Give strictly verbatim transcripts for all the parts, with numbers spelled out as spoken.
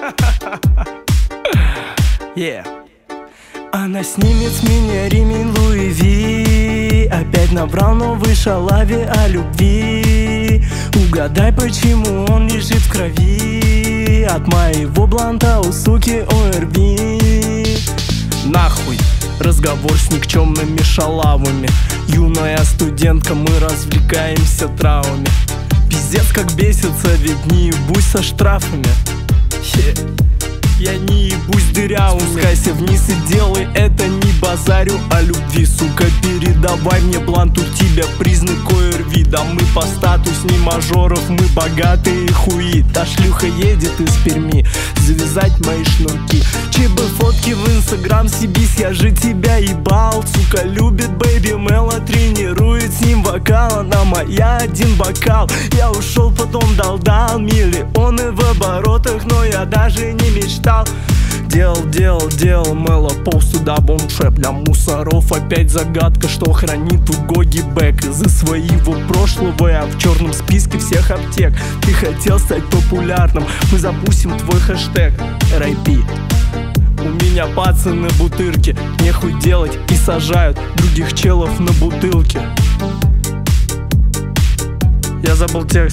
Yeah. Она снимет с меня ремень Луи Ви. Опять набрал новый шалави о любви. Угадай, почему он лежит в крови от моего бланта у суки о эр ви. Нахуй разговор с никчемными шалавами. Юная студентка, мы развлекаемся травами. Пиздец как бесится, ведь не ебусь со штрафами. yeah. Я не ебусь дырявыми. Спускайся вниз и делай это, не базарю о любви. Сука, передавай мне блант, у тебя признак о эр ви. Да мы по статус не мажоров, мы богатые хуи. Та шлюха едет из Перми завязать мои шнурки. ЧБ фотки в инстаграм, сибись, я же тебя ебал. Сука любит бэйби Мэла, тренирует с ним вокал. Она моя один бокал. Я ушел, потом дал-дал миллионы в оборотах, но я даже не мечтал. Делал, делал, делал Мэла пост сюда бомшеп. Для мусоров опять загадка, что хранит у Гоги Бэк. Из-за своего прошлого я в черном списке всех аптек. Ты хотел стать популярным, мы запустим твой хэштег эр ай пи. У меня пацаны бутырки, нехуй делать и сажают других челов на бутылке. Я забыл текст.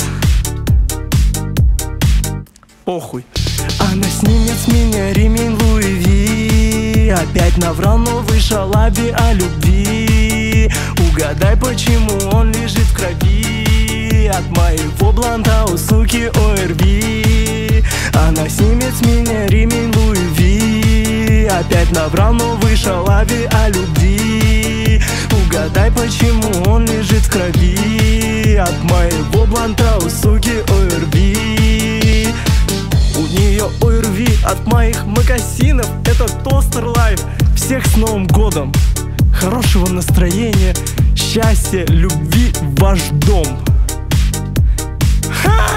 Похуй. Она снимет с меня ремень Луи Ви. Опять наврал новый шалаби о любви. Угадай, почему он лежит в крови от моего бланта у суки о эр ви. Она снимет с меня ремень Луи Ви. Опять наврал новый шалаби о любви. Угадай, почему он лежит в крови от моего бланта у суки о эр ви. У нее о эр ви от моих мокасинов. Это Тостер Лайф. Всех с Новым годом. Хорошего настроения, счастья, любви в ваш дом. Ха!